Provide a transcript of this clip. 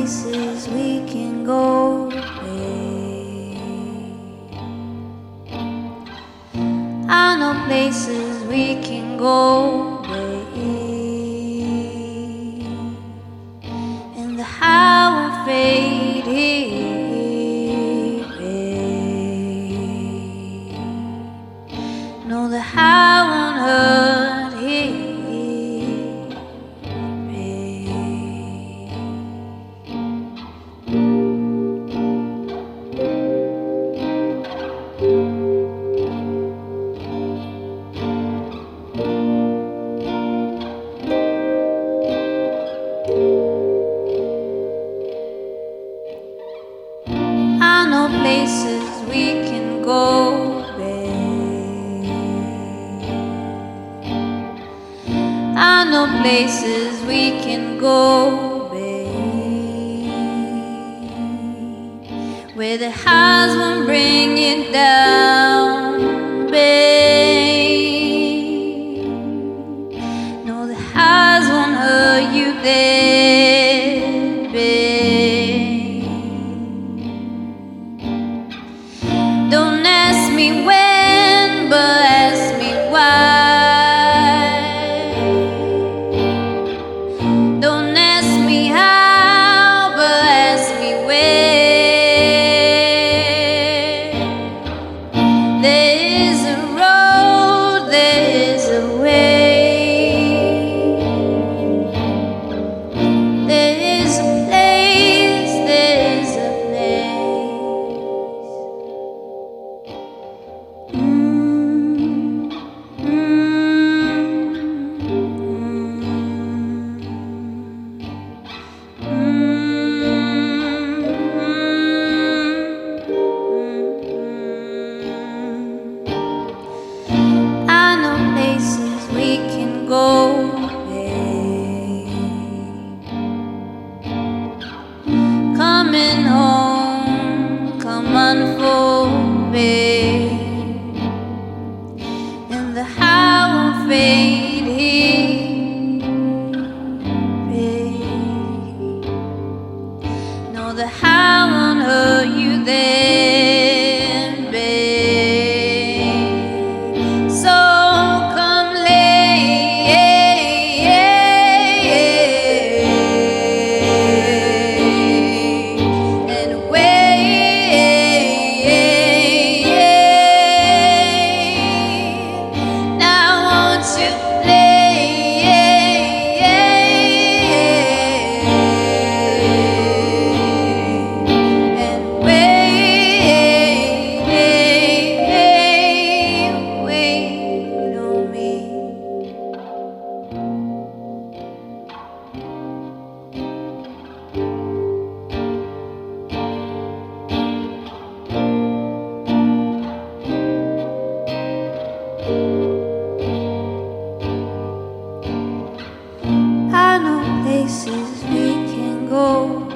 places we can go, babe. I know places we can go, babe. In the highway faded, babe. No, the high won't hurt here. I know places we can go, babe. I know places we can go, babe, where the highs won't bring it down, babe. No, the highs won't hurt you there, babe. Don't ask me when, but ask me why. Don't ask me how, but ask me where. There is a road, there is a way. There is a place, there is a I know places we can go, babe. Coming home, come unfold, babe. And the high won't fade here, babe. No, the high won't hurt you there, babe. So come lay and wait. Now won't you lay and wait on me. I know places we can go.